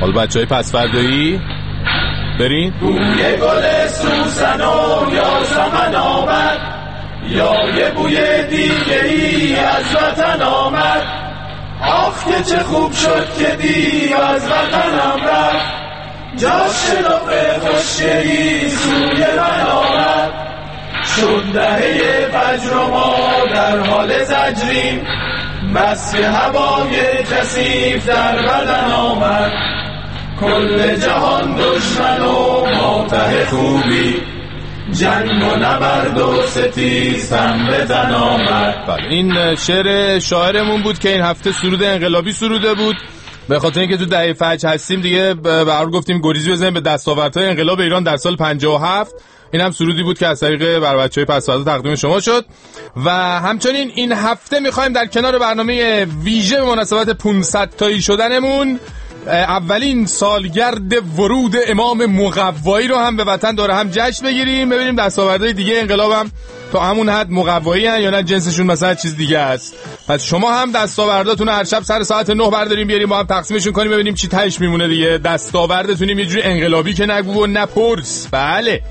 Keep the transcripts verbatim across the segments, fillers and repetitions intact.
حالا بچهای پس فردایی برین. بوی گل سوسن و یاسمن آمد، یا یه بوی دیگری از وطن آمد. آخ که چه خوب شد که دیو از وطنم رفت، جاش شلوغ خوشگلی سوی من آمد. شد دهه فجر و ما در حال زجریم، بس که هوای کثیف در بدن آمد. کل جهان دشمن و ماتح خوبی، جنگ و نبرد و ستیز هم به تن آمد. این شعر شاعرمون بود که این هفته سرود انقلابی سروده بود. به خاطر اینکه تو دهه فجر هستیم دیگه برای گفتیم گریزی بزنیم به دستاوردهای انقلاب ایران در سال پنجاه و هفت. این هم سرودی بود که از طریق بر بچهای پس‌فردا تقدیم شما شد. و همچنین این هفته میخوایم در کنار برنامه ویژه به مناسبت پانصد تایی شدنمون اولین سالگرد ورود امام مقوایی رو هم به وطن داره هم جشن بگیریم، ببینیم دستاوردهای دیگه انقلاب هم تا همون حد مقوایی هن یا نه جنسشون مثلا چیز دیگه است. پس شما هم دستاورداتون هر شب سر ساعت نه برداریم بیاریم با هم تقسیمشون کنیم ببینیم چی تهش میمونه دیگه. دستاوردتونیم یه جوری انقلابی که نگو و نپرس. بله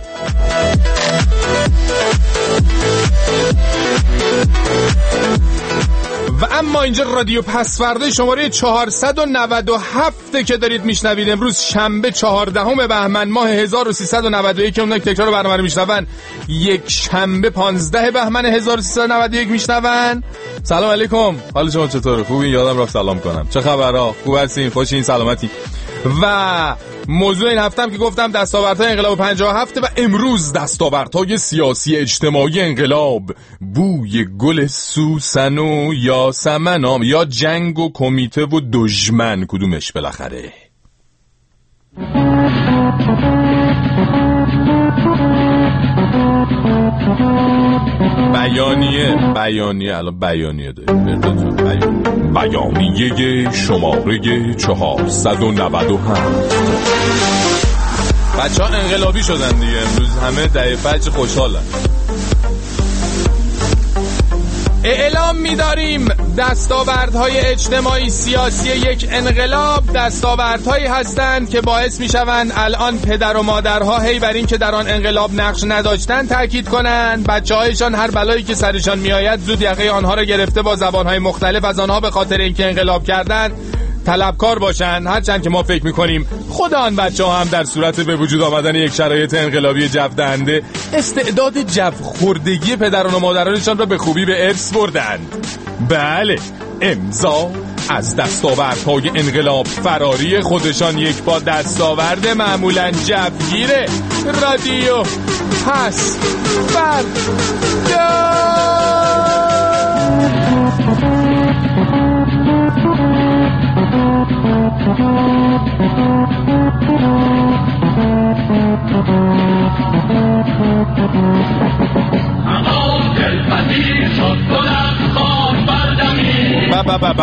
و اما اینجا رادیو پس‌فردا شماره چهارصد و نود و هفت که دارید میشنوید. امروز شنبه چهاردهم بهمن ماه هزار و سیصد و نود و یک که اونایی که تکرار برنامه رو میشنون یک شنبه پانزده بهمن هزار و سیصد و نود و یک میشنون. سلام علیکم، حال شما چطوره؟ خوبین؟ یادم رفت سلام کنم. چه خبرها؟ خوب هستین؟ خوشین؟ سلامتی؟ و موضوع این هفته هم که گفتم دستاوردهای انقلاب پنجاه و هفت و امروز دستاوردهای سیاسی اجتماعی انقلاب. بوی گل سوسن و یاسمن آمد، یا جنگ و کمیته و دشمن، کدومش بالاخره؟ بیانیه بیانیه الان بیانیه داریم بیانیه, بیانیه شماره چهارصد و نود و هفت. بچه ها انقلابی شدن دیگه امروز، همه دهه فجر خوشحالن. اعلام می‌داریم دستاوردهای اجتماعی سیاسی یک انقلاب دستاوردهایی هستند که باعث می‌شوند الان پدر و مادرها هی بر این که در آن انقلاب نقش نداشتن تاکید کنند. بچه‌هایشان هر بلایی که سرشان میآید زود یقه آنها را گرفته با زبان‌های مختلف از آنها به خاطر اینکه انقلاب کردند طلبکار باشن، هرچند که ما فکر میکنیم خود آن بچه ها هم در صورت به وجود آمدن یک شرایط انقلابی جو دهنده استعداد جو خوردگی پدران و مادرانشان را به خوبی به ارث بردند. بله، امضا از دستاوردهای انقلاب فراری خودشان یک با دستاورد معمولا جوگیره. رادیو پس فردا. با با با با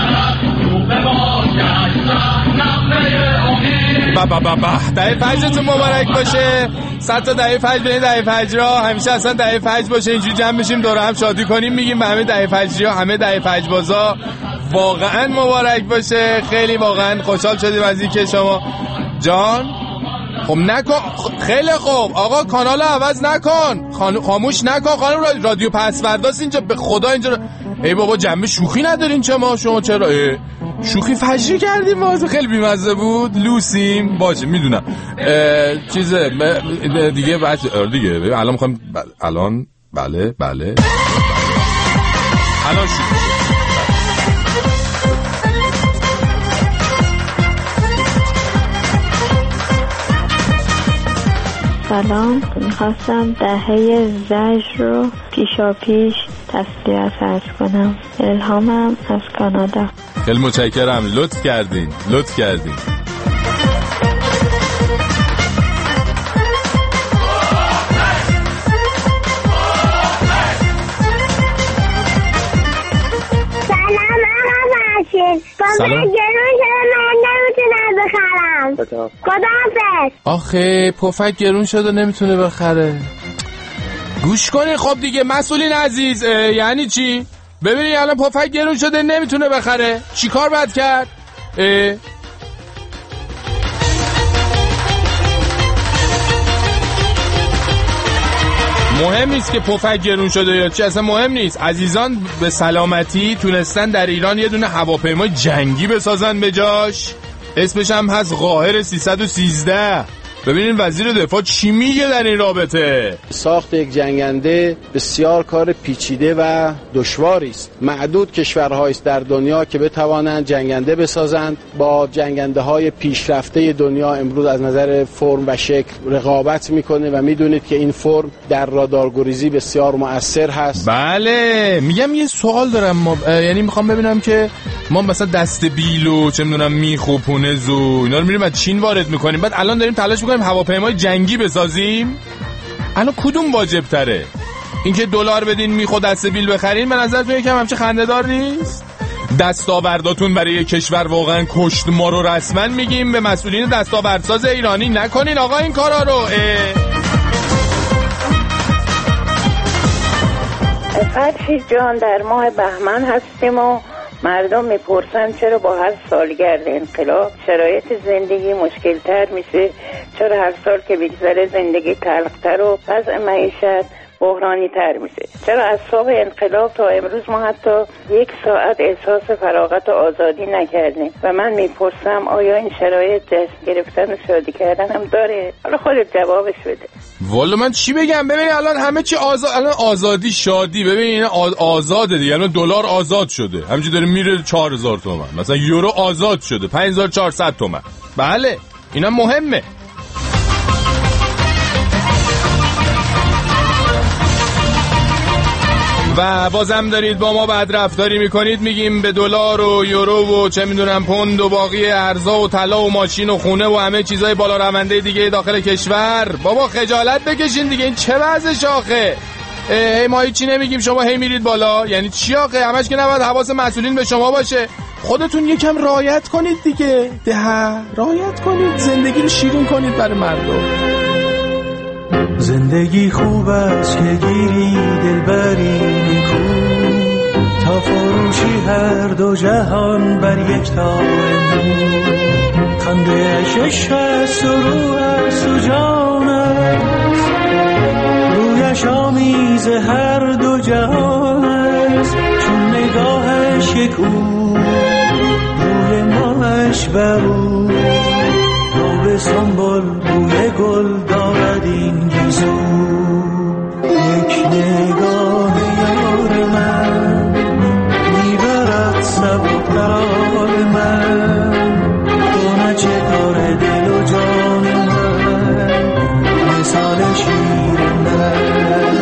با با با با دهه فجرتون مبارک باشه. صد تا دهه فجر بین دهه فجرها همیشه اصلا دهه فجر باشه، اینجوری جمع بشیم دور هم شادی کنیم، میگیم به همه دهه فجرها، همه دهه فجر بازا واقعا مبارک باشه. خیلی واقعا خوشحال شدیم از این که شما جان خب نکن. خیلی خوب آقا، کانال عوض نکن، خان... خاموش نکن خانم. رادیو پس‌فرداست اینجا، به خدا اینجا. ای بابا جنبه شوخی ندارین چه ما شما چرا اه؟ شوخی فجری کردیم واسه خیلی بیمزه بود. لوسیم باشه میدونم چیزه دیگه بعد دیگه الان میخوام الان بله بله الان شروع. سلام، میخواستم دهه زجر رو پیشا پیش تسلیت عرض کنم. الهامم از کانادا. خیلی متشکرم، لطف کردین لطف کردین. سلام گرون شده من نمیتونم بخرم. خداحافظ. آخه پفک گرون شده نمیتونه بخره. گوش کنی خب دیگه مسئولین عزیز، یعنی چی؟ ببینی الان پفک گرون شده نمیتونه بخره، چی کار باید کرد؟ مهم نیست که پفک گرون شده یا چی، اصلا مهم نیست. عزیزان به سلامتی تونستن در ایران یه دونه هواپیما جنگی بسازن به جاش، اسمش هم هست قاهر سیصد و سیزده. ببینین وزیر دفاع چی میگه در این رابطه. ساخت یک جنگنده بسیار کار پیچیده و دشواری است. معدود کشورهایی است در دنیا که بتوانند جنگنده بسازند. با جنگنده های پیشرفته دنیا امروز از نظر فرم و شکل رقابت میکنه و میدونید که این فرم در رادارگریزی بسیار مؤثر هست. بله میگم یه سوال دارم، ما یعنی میخوام ببینم که ما مثلا دست بیلو چه میدونم میخ و پونز و اینا رو میریم از چین وارد میکنیم، بعد الان داریم تلاش میکنیم هواپیمای جنگی بسازیم. الان کدوم واجب تره؟ اینکه دلار بدین میخ و دست بیل بخرین به نظرتون یکم همچه خنده‌دار نیست؟ دستاورداتون برای کشور واقعا کشت ما رو رسما میگیم به مسئولین دستاوردساز ایرانی نکنین آقا این کارا رو. فرشید جان در ماه بهمن هستیم و مردم میپرسن چرا با هر سالگرد انقلاب شرایط زندگی مشکل تر میشه، چرا هر سال که بگذره زندگی تلختر و وضع معیشت بحرانی تر میشه، چرا از صبح انقلاب تا امروز ما حتی یک ساعت احساس فراغت و آزادی نکردیم و من میپرسم آیا این شرایط جشن گرفتن و شادی کردن هم داره؟ حالا خودت جوابش بده. والا من چی بگم؟ ببین الان همه چی آزاد، الان آزادی شادی، ببین آزاده دیگه، الان دلار آزاد شده همینجوری داره میره چهار هزار تومان، مثلا یورو آزاد شده پنج هزار و چهارصد تومان. بله اینا مهمه. و بازم دارید با ما بدرفتاری میکنید، میگیم به دلار و یورو و چه میدونم پوند و باقی ارزا و طلا و ماشین و خونه و همه چیزای بالا رونده دیگه داخل کشور. بابا خجالت بکشین دیگه، این چه وضعش آخه؟ هی ما هیچی نمیگیم شما هی میرید بالا، یعنی چی آخه؟ همش که نباید حواس مسئولین به شما باشه. خودتون یکم رعایت کنید دیگه، ده رعایت کنید، زندگی رو شیرین کنید برای مردم. زندگی خوب است که گیری دلبری نیکو، تا فروشی هر دو جهان بر یک تار نور. خنده‌اش عشق است و روح است و جان است، رویش آمیز هر دو جهان است. چون نگاهش یک او روی ماهش بر او، به سنبول بوی گل دارد این گیزو. یک نگاه یار من میبرد سبک در حال من، دونه چه کار دل و جان من مثال شیر من.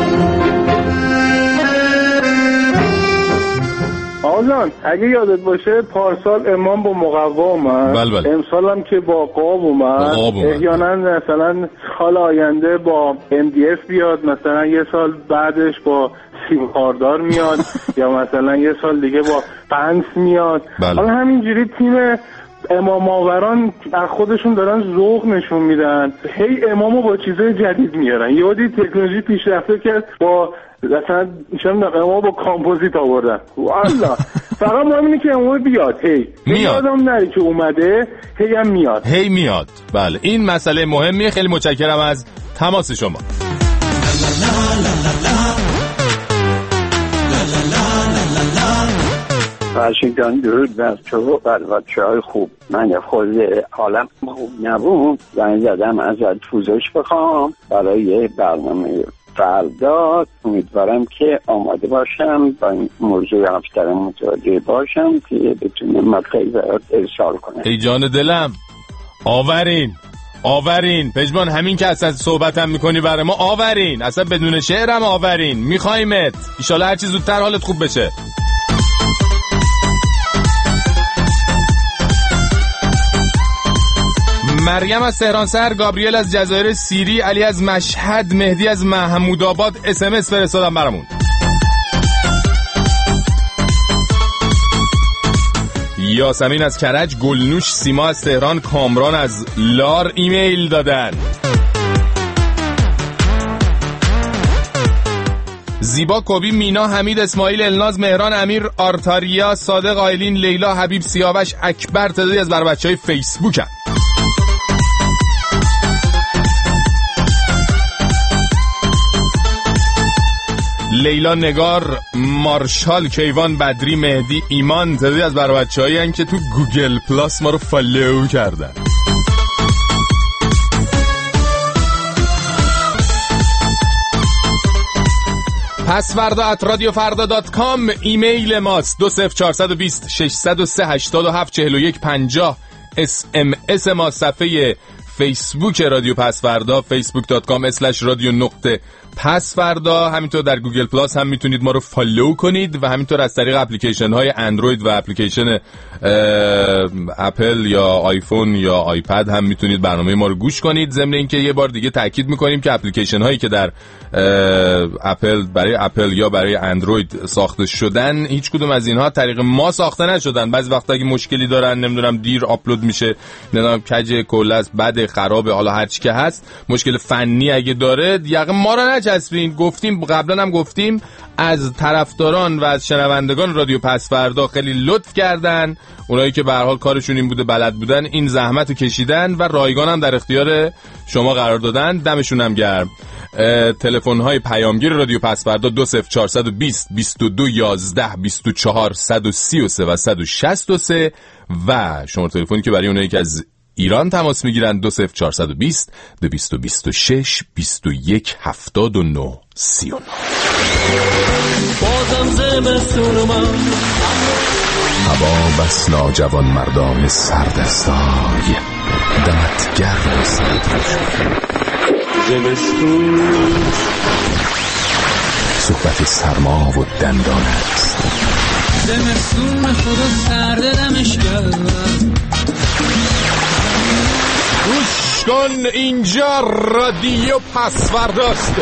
آزان اگه یادت باشه پارسال امام با مقوا اومد، بل بل. امسال هم که با قاب اومد، احیانا مثلا سال آینده با ام دی اف بیاد، مثلا یه سال بعدش با سیم خاردار میاد یا مثلا یه سال دیگه با پنس میاد. حالا همینجوری تیم امام آوران از خودشون دارن ذوق نشون میدن، هی امامو با چیزای جدید میارن. یادی تکنولوژی پیشرفته که با مثلا چند امام با کامپوزیت آوردن. والله فقط مهم اینه که امام بیاد، هی میاد، یادم نری که اومده، هی هم میاد، هی میاد. بله این مسئله مهمیه. خیلی متشکرم از تماس شما. فرشید جان درود بر تو و بچه های خوب. من خود حالم خوب نبود، زنگ زدم ازت پوزش بخوام برای برنامه فردا. امیدوارم که آماده باشم با این موضوع هفتر متوجه باشم که بتونم مطلعی برات ارسال کنم. ای جان دلم آورین آورین پژمان، همین که اصلا صحبتم میکنی برای ما آورین، اصلا بدون شعرم آورین، میخوایمت. ایشالا هرچی زودتر حالت خوب بشه. مریم از تهران سر، گابریل از جزایر سیری، علی از مشهد، مهدی از محمود آباد اس ام اس فرستادم برامون. یاسمین از کرج، گلنوش، سیما از تهران، کامران از لار ایمیل دادن. زیبا، کوبی، مینا، حمید، اسماعیل، الناز، مهران، امیر، آرتاریا، صادق، آیلین، لیلا، حبیب، سیاوش، اکبر تعدادی از بر بچهای فیسبوک هم. لیلا نگار، مارشال، کیوان، بدری، مهدی، ایمان تعدادی از برای بچه‌هایی هستن که تو گوگل پلاس ما رو فالو کردن. پسوردا ات رادیو فردا دات کام ایمیل ماست. دو صفر چهارصد و بیست ششصد و سه هشتاد و هفت چهل و یک پنجاه. اس ام اس ما. صفحه فیسبوک رادیو پسوردا فیسبوک دات کام اسلش رادیو نقطه پسوردا. همینطور در گوگل پلاس هم میتونید ما رو فالو کنید و همینطور از طریق اپلیکیشن های اندروید و اپلیکیشن اپل یا آیفون یا آیپد هم میتونید برنامه ما رو گوش کنید. ضمن اینکه یه بار دیگه تاکید میکنیم که اپلیکیشن هایی که در اپل برای اپل یا برای اندروید ساخته شدن، هیچ کدوم از اینها طریق ما ساخته نشدن. بعضی وقتا اگه مشکلی دارن، نمیدونم دیر آپلود میشه، نمیدونم کج کلاس بده خرابه، حالا هر چی که هست، مشکل فنی اگه داره یقه ما رو نچسبین. گفتیم قبلا هم گفتیم از طرفداران و از شنوندگان رادیو پسوردا خیلی لطف کردن، اونایی که به هر حال کارشون این بوده، بلد بودن، این زحمت کشیدن و رایگان هم در اختیار شما قرار دادن. دمشون هم گرم. تلفن های پیامگیر رادیو پسوردا دو صفر چهارصد و بیست بیست و دو یازده بیست و چهار صد و سی و سه و صد و شصت و سه و شماره تلفنی که برای اونایی که از ایران تماس میگیرن دو صفر چهارصد و بیست دویست و بیست و شش بیست و یک هفتاد و نه سی و نه. بازم زمستون من هوا بس ناجوان مردان سردستای دمت گرم زمستون صحبت سرما و دندان است. زمستون خدا سرد دمش گرم. گوش کن اینجا رادیو پسورداست.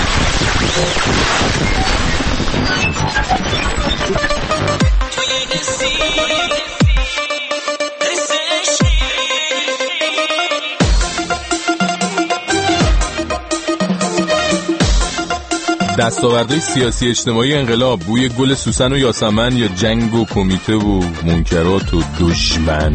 دستاوردهای سیاسی اجتماعی انقلاب، بوی گل سوسن و یاسمن یا جنگ و کمیته و منکرات و دشمن.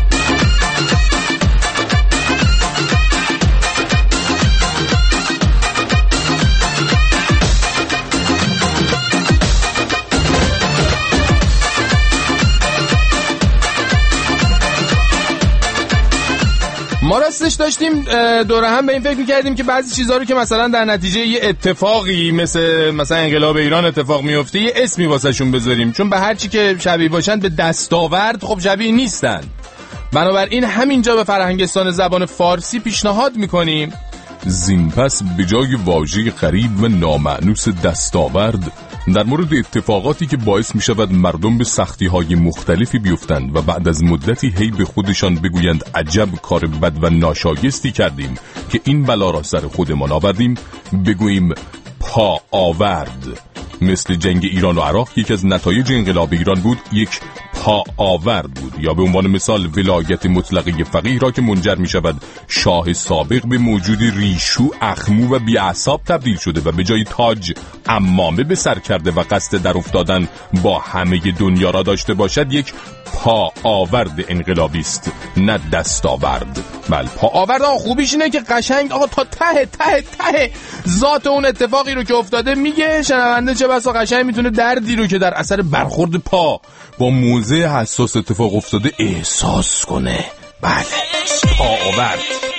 ما راستش داشتیم دوره هم به این فکر می‌کردیم که بعضی چیزها رو که مثلا در نتیجه یه اتفاقی مثل مثلا انقلاب ایران اتفاق میفته یه اسمی واسهشون بذاریم، چون به هر چی که شبیه باشن به دستاورد خب شبیه نیستن. بنابراین همینجا به فرهنگستان زبان فارسی پیشنهاد میکنیم زین پس به جای واژه غریب و نامأنوس دستاورد در مورد اتفاقاتی که باعث می شود مردم به سختی های مختلفی بیفتند و بعد از مدتی هی به خودشان بگویند عجب کار بد و ناشایستی کردیم که این بلا را سر خودمان آوردیم، بگوییم پا آورد. مثل جنگ ایران و عراق یکی از نتایج انقلاب ایران بود، یک پا آورد بود. یا به عنوان مثال ولایت مطلقه فقیه را که منجر می شود شاه سابق به موجود ریشو، اخمو و بی‌اعصاب تبدیل شده و به جای تاج عمامه به سر کرده و قصد در افتادن با همه دنیا را داشته باشد، یک پا آورد انقلابی است، نه دستاورد. بله پا آورد. آقا خوبیش اینه که قشنگ آقا تا ته ته ته ذات اون اتفاقی رو که افتاده میگه، شنونده چه بسا قشنگ میتونه دردی رو که در اثر برخورد پا با موضع حساس اتفاق افتاده احساس کنه. بله پا آورد.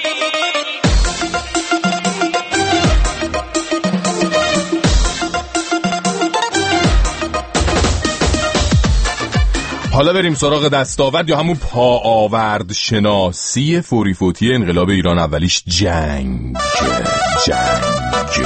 حالا بریم سراغ دستاورد یا همون پا آورد شناسی. فوری فوتی انقلاب ایران اولیش جنگ جنگ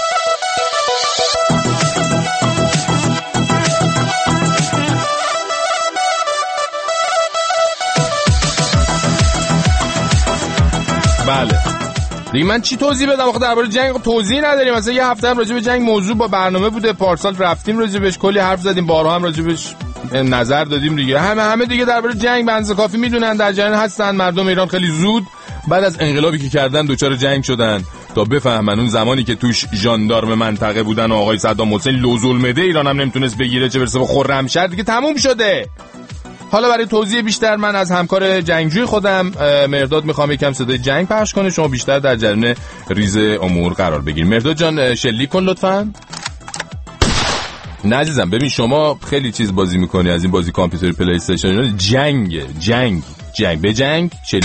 بله دیگه من چی توضیح بدم آخه درباره جنگ؟ توضیح نداریم. مثلا یه هفته هم راجع به جنگ موضوع با برنامه بوده، پارسال رفتیم راجع بهش کلی حرف زدیم، بارها هم راجع بهش نظر دادیم دیگه. همه همه دیگه درباره جنگ بنز کافی میدونن، در جریان هستن. مردم ایران خیلی زود بعد از انقلابی که کردن دوچار جنگ شدن تا بفهمن اون زمانی که توش ژاندارم منطقه بودن و آقای صدام حسین لوزالمعده ایران هم نمیتونست بگیره، چه برسه به خرمشهر، دیگه تموم شده. حالا برای توضیح بیشتر من از همکار جنگجوی خودم مرداد میخوام یکم صدای جنگ پخش کنه، شما بیشتر در جریان ریز امور قرار بگیرید. مرداد جان شلیک کن لطفاً. نه عزیزم ببین شما خیلی چیز بازی میکنی از این بازی کامپیوتر پلی استیشن اینا. جنگ جنگ جنگ به جنگ چلی.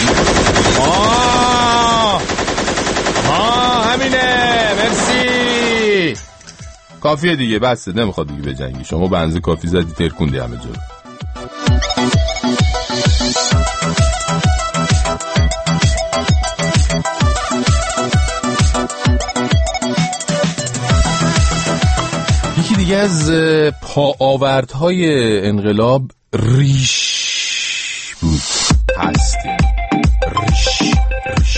آه آه همینه مرسی کافیه دیگه بسه نمیخواد دیگه به جنگی شما بنز کافی زدی ترکوندی همه جا. یکی دیگه از پاآوردهای انقلاب ریش بود هست ریش ریش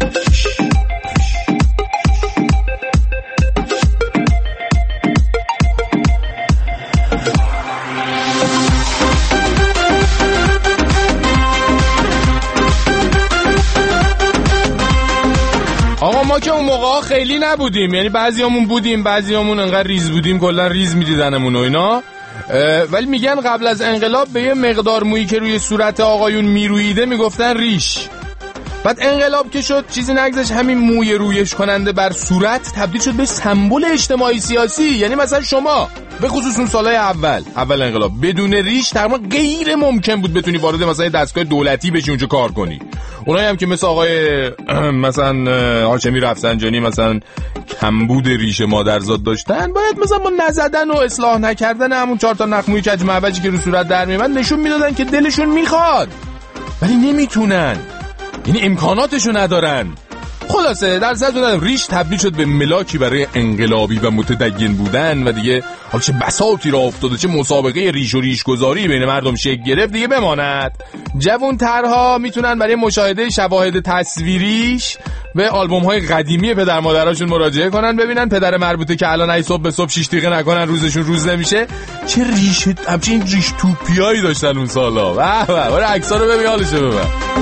آقا ما که اون موقع خیلی نبودیم یعنی بعضیامون بودیم بعضیامون انقدر ریز بودیم کلا ریز میدیدنمون و اینا ولی میگن قبل از انقلاب به یه مقدار مویی که روی صورت آقایون میرویده میگفتن ریش. بعد انقلاب که شد چیزی نگذشت همین موی رویش کننده بر صورت تبدیل شد به سمبل اجتماعی سیاسی. یعنی مثلا شما به خصوص اون سالهای اول اول انقلاب بدون ریش تقریبا غیر ممکن بود بتونی وارد مثلا دستگاه دولتی بشی اونجا کار کنی. اونایی هم که مثل آقای مثلا هاشمی رفسنجانی مثلا کمبود ریش مادرزاد داشتن باید مثلا با نزدن و اصلاح نکردن همون چهار تا نخ موی کج معوجی که رو صورت در میاد نشون میدادن که دلشون میخواد ولی نمیتونن یعنی امکاناتشو ندارن. خلاصه در صورت ریش تبدیل شد به ملاکی برای انقلابی و متدین بودن و دیگه حالا چه بساطی را افتاده چه مسابقه ریش و ریش گذاری بین مردم شکل گرفت دیگه بماند. جوان‌ترها میتونن برای مشاهده شواهد تصویریش به آلبوم‌های قدیمی پدر مادراشون مراجعه کنن ببینن پدر مربوطه که الان ای صبح به صبح شش دقیقه نکنن روزشون روز نمیشه چه ریش همچین ریش توپیایی داشتن اون سالا. واه واه برای عکس‌ها رو ببین حالش ببین.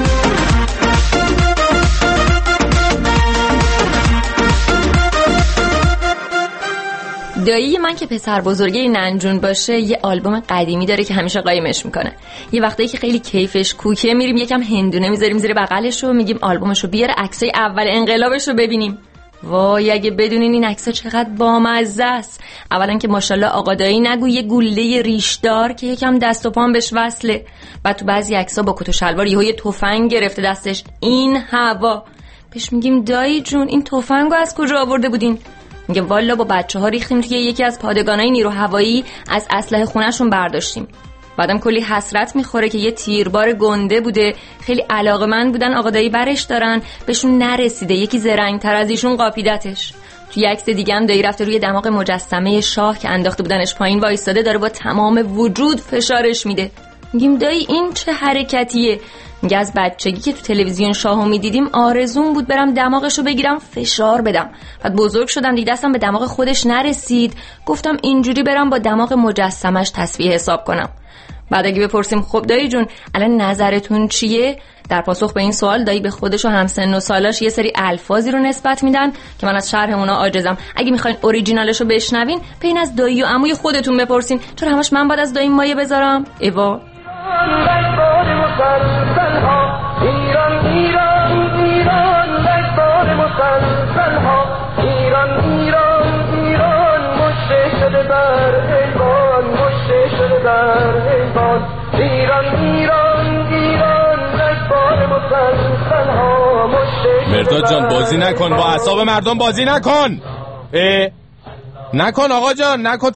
دایی من که پسر بزرگی ننجون باشه یه آلبوم قدیمی داره که همیشه قایمش میکنه. یه وقتایی که خیلی کیفش کوکه میریم یکم هندونه میذاریم زیر بغلش و میگیم آلبومشو بیاره عکسای اول انقلابش رو ببینیم. وای اگه بدونین این عکسا چقدر بامزه است. اولا که ماشاءالله آقا دایی نگو یه گوله ریشدار که یکم دست و پام بهش وصله. بعد تو بعضی عکسا با کت و شلوار یهو یه تفنگ گرفته دستش. این هوا بهش میگیم دایی جون این تفنگو از کجا آورده بودین؟ میگه والا با بچه‌ها ریختیم توی یکی از پادگانای نیرو هوایی از اسلحه خونه‌شون برداشتیم. بعدم کلی حسرت میخوره که یه تیربار گنده بوده خیلی علاقه‌مند بودن آقا دایی برش دارن بهشون نرسیده یکی زرنگ‌تر از ایشون قاپیدتش. توی عکس دیگه هم دایی رفته روی دماغ مجسمه شاه که انداخته بودنش پایین وایستاده داره با تمام وجود فشارش میده. میگیم دایی این چه حرکتیه؟ میگه از بچگی که تو تلویزیون شاهو میدیدیم آرزوم بود برم دماغشو بگیرم فشار بدم. بعد بزرگ شدم دیگه دستم به دماغ خودش نرسید گفتم اینجوری برم با دماغ مجسمش تصفیه حساب کنم. بعد اگه بپرسیم خب دایی جون الان نظرتون چیه؟ در پاسخ به این سوال دایی به خودش و همسن و سالاش یه سری الفاظی رو نسبت میدن که من از شرح اونا عاجزم. اگه میخواین اوریجینالشو بشنوین ببین از دایی و عموی خودتون بپرسین چرا همش من باید از دایی مایه بذارم؟ ایوا ایران ایران ایران لشکر مسلسل ها ایران ایران ایران مشته شده در ایوان مشته شده در ایوان ایران ایران ایران لشکر مسلسل ها مشته مرداد جان بازی نکن با اعصاب مردم بازی نکن اه نکن آقا جان نکن